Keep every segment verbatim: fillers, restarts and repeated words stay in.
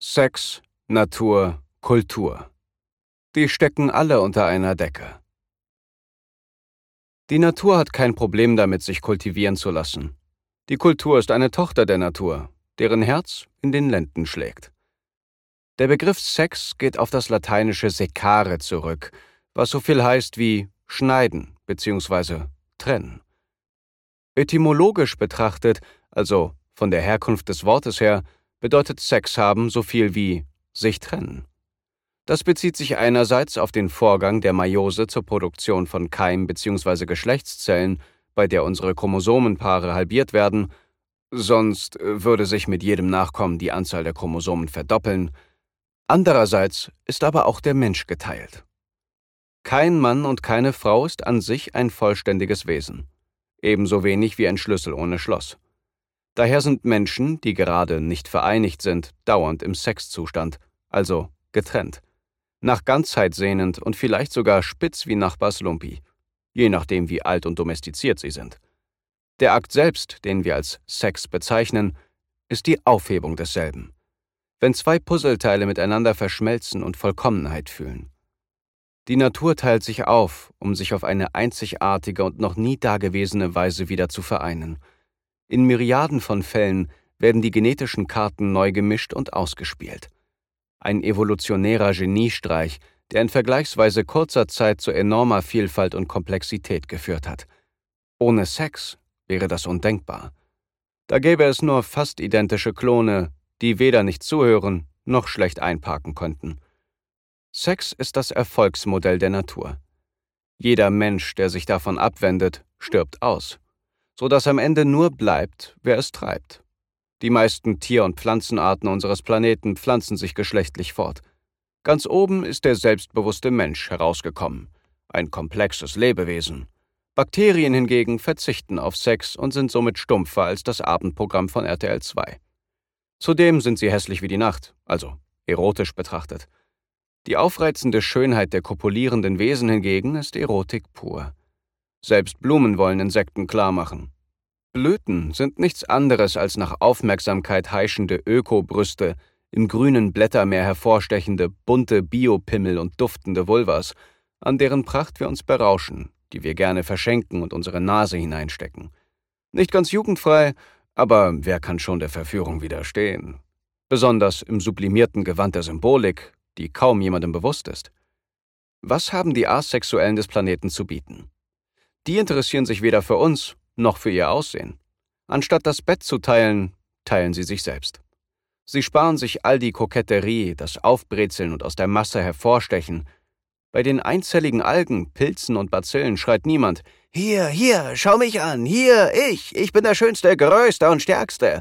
Sex, Natur, Kultur. Die stecken alle unter einer Decke. Die Natur hat kein Problem damit, sich kultivieren zu lassen. Die Kultur ist eine Tochter der Natur, deren Herz in den Lenden schlägt. Der Begriff Sex geht auf das lateinische secare zurück, was so viel heißt wie schneiden bzw. trennen. Etymologisch betrachtet, also von der Herkunft des Wortes her, bedeutet Sex haben so viel wie sich trennen. Das bezieht sich einerseits auf den Vorgang der Meiose zur Produktion von Keim- bzw. Geschlechtszellen, bei der unsere Chromosomenpaare halbiert werden, sonst würde sich mit jedem Nachkommen die Anzahl der Chromosomen verdoppeln. Andererseits ist aber auch der Mensch geteilt. Kein Mann und keine Frau ist an sich ein vollständiges Wesen, ebenso wenig wie ein Schlüssel ohne Schloss. Daher sind Menschen, die gerade nicht vereinigt sind, dauernd im Sexzustand, also getrennt, nach Ganzheit sehnend und vielleicht sogar spitz wie Nachbars Lumpi, je nachdem wie alt und domestiziert sie sind. Der Akt selbst, den wir als Sex bezeichnen, ist die Aufhebung desselben, wenn zwei Puzzleteile miteinander verschmelzen und Vollkommenheit fühlen. Die Natur teilt sich auf, um sich auf eine einzigartige und noch nie dagewesene Weise wieder zu vereinen. In Myriaden von Fällen werden die genetischen Karten neu gemischt und ausgespielt. Ein evolutionärer Geniestreich, der in vergleichsweise kurzer Zeit zu enormer Vielfalt und Komplexität geführt hat. Ohne Sex wäre das undenkbar. Da gäbe es nur fast identische Klone, die weder nicht zuhören noch schlecht einparken könnten. Sex ist das Erfolgsmodell der Natur. Jeder Mensch, der sich davon abwendet, stirbt aus, sodass am Ende nur bleibt, wer es treibt. Die meisten Tier- und Pflanzenarten unseres Planeten pflanzen sich geschlechtlich fort. Ganz oben ist der selbstbewusste Mensch herausgekommen, ein komplexes Lebewesen. Bakterien hingegen verzichten auf Sex und sind somit stumpfer als das Abendprogramm von R T L zwei. Zudem sind sie hässlich wie die Nacht, also erotisch betrachtet. Die aufreizende Schönheit der kopulierenden Wesen hingegen ist Erotik pur. Selbst Blumen wollen Insekten klarmachen. Blüten sind nichts anderes als nach Aufmerksamkeit heischende Ökobrüste, im grünen Blättermeer hervorstechende, bunte Biopimmel und duftende Vulvas, an deren Pracht wir uns berauschen, die wir gerne verschenken und unsere Nase hineinstecken. Nicht ganz jugendfrei, aber wer kann schon der Verführung widerstehen? Besonders im sublimierten Gewand der Symbolik, die kaum jemandem bewusst ist. Was haben die Asexuellen des Planeten zu bieten? Die interessieren sich weder für uns noch für ihr Aussehen. Anstatt das Bett zu teilen, teilen sie sich selbst. Sie sparen sich all die Koketterie, das Aufbrezeln und aus der Masse hervorstechen. Bei den einzelligen Algen, Pilzen und Bazillen schreit niemand: »Hier, hier, schau mich an, hier, ich, ich bin der Schönste, Größte und Stärkste.«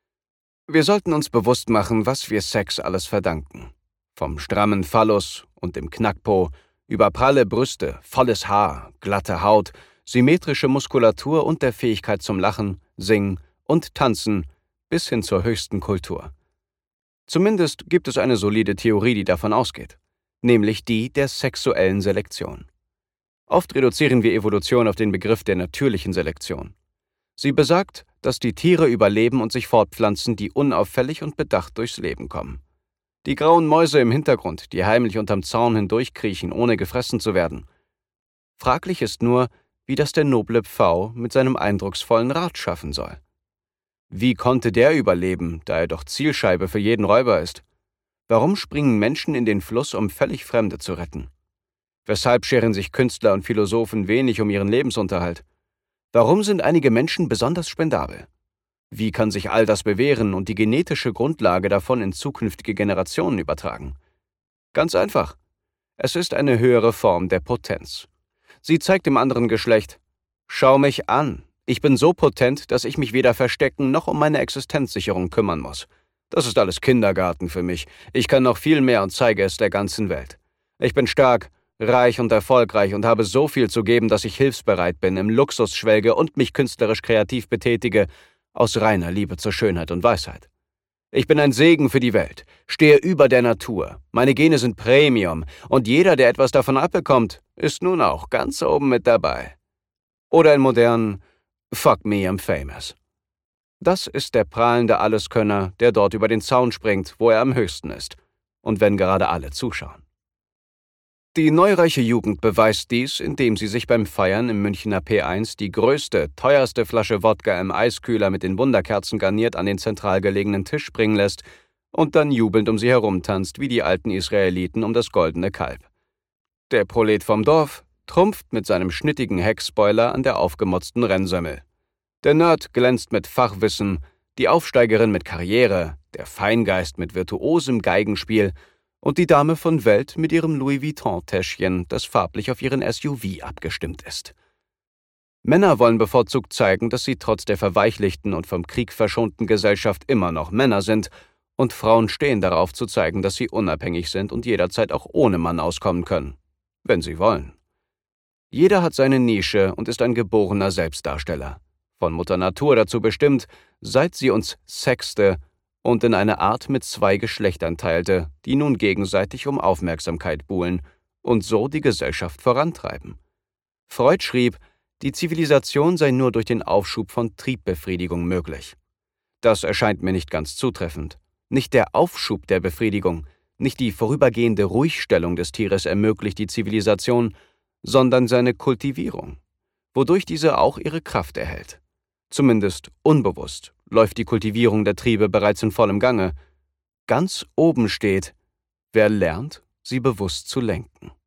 Wir sollten uns bewusst machen, was wir Sex alles verdanken. Vom strammen Phallus und dem Knackpo, über pralle Brüste, volles Haar, glatte Haut, symmetrische Muskulatur und der Fähigkeit zum Lachen, Singen und Tanzen bis hin zur höchsten Kultur. Zumindest gibt es eine solide Theorie, die davon ausgeht, nämlich die der sexuellen Selektion. Oft reduzieren wir Evolution auf den Begriff der natürlichen Selektion. Sie besagt, dass die Tiere überleben und sich fortpflanzen, die unauffällig und bedacht durchs Leben kommen. Die grauen Mäuse im Hintergrund, die heimlich unterm Zaun hindurchkriechen, ohne gefressen zu werden. Fraglich ist nur, wie das der noble Pfau mit seinem eindrucksvollen Rad schaffen soll. Wie konnte der überleben, da er doch Zielscheibe für jeden Räuber ist? Warum springen Menschen in den Fluss, um völlig Fremde zu retten? Weshalb scheren sich Künstler und Philosophen wenig um ihren Lebensunterhalt? Warum sind einige Menschen besonders spendabel? Wie kann sich all das bewähren und die genetische Grundlage davon in zukünftige Generationen übertragen? Ganz einfach. Es ist eine höhere Form der Potenz. Sie zeigt dem anderen Geschlecht: Schau mich an, ich bin so potent, dass ich mich weder verstecken noch um meine Existenzsicherung kümmern muss. Das ist alles Kindergarten für mich. Ich kann noch viel mehr und zeige es der ganzen Welt. Ich bin stark, reich und erfolgreich und habe so viel zu geben, dass ich hilfsbereit bin, im Luxus schwelge und mich künstlerisch kreativ betätige, aus reiner Liebe zur Schönheit und Weisheit. Ich bin ein Segen für die Welt, stehe über der Natur, meine Gene sind Premium und jeder, der etwas davon abbekommt, ist nun auch ganz oben mit dabei. Oder in modernen: Fuck me, I'm famous. Das ist der prahlende Alleskönner, der dort über den Zaun springt, wo er am höchsten ist. Und wenn gerade alle zuschauen. Die neureiche Jugend beweist dies, indem sie sich beim Feiern im Münchner P eins die größte, teuerste Flasche Wodka im Eiskühler mit den Wunderkerzen garniert an den zentral gelegenen Tisch springen lässt und dann jubelnd um sie herumtanzt wie die alten Israeliten um das goldene Kalb. Der Prolet vom Dorf trumpft mit seinem schnittigen Heckspoiler an der aufgemotzten Rennsemmel. Der Nerd glänzt mit Fachwissen, die Aufsteigerin mit Karriere, der Feingeist mit virtuosem Geigenspiel und die Dame von Welt mit ihrem Louis Vuitton-Täschchen, das farblich auf ihren S U V abgestimmt ist. Männer wollen bevorzugt zeigen, dass sie trotz der verweichlichten und vom Krieg verschonten Gesellschaft immer noch Männer sind, und Frauen stehen darauf zu zeigen, dass sie unabhängig sind und jederzeit auch ohne Mann auskommen können, wenn sie wollen. Jeder hat seine Nische und ist ein geborener Selbstdarsteller, von Mutter Natur dazu bestimmt, seit sie uns sexte und in eine Art mit zwei Geschlechtern teilte, die nun gegenseitig um Aufmerksamkeit buhlen und so die Gesellschaft vorantreiben. Freud schrieb, die Zivilisation sei nur durch den Aufschub von Triebbefriedigung möglich. Das erscheint mir nicht ganz zutreffend. Nicht der Aufschub der Befriedigung, nicht die vorübergehende Ruhigstellung des Tieres ermöglicht die Zivilisation, sondern seine Kultivierung, wodurch diese auch ihre Kraft erhält. Zumindest unbewusst läuft die Kultivierung der Triebe bereits in vollem Gange. Ganz oben steht, wer lernt, sie bewusst zu lenken.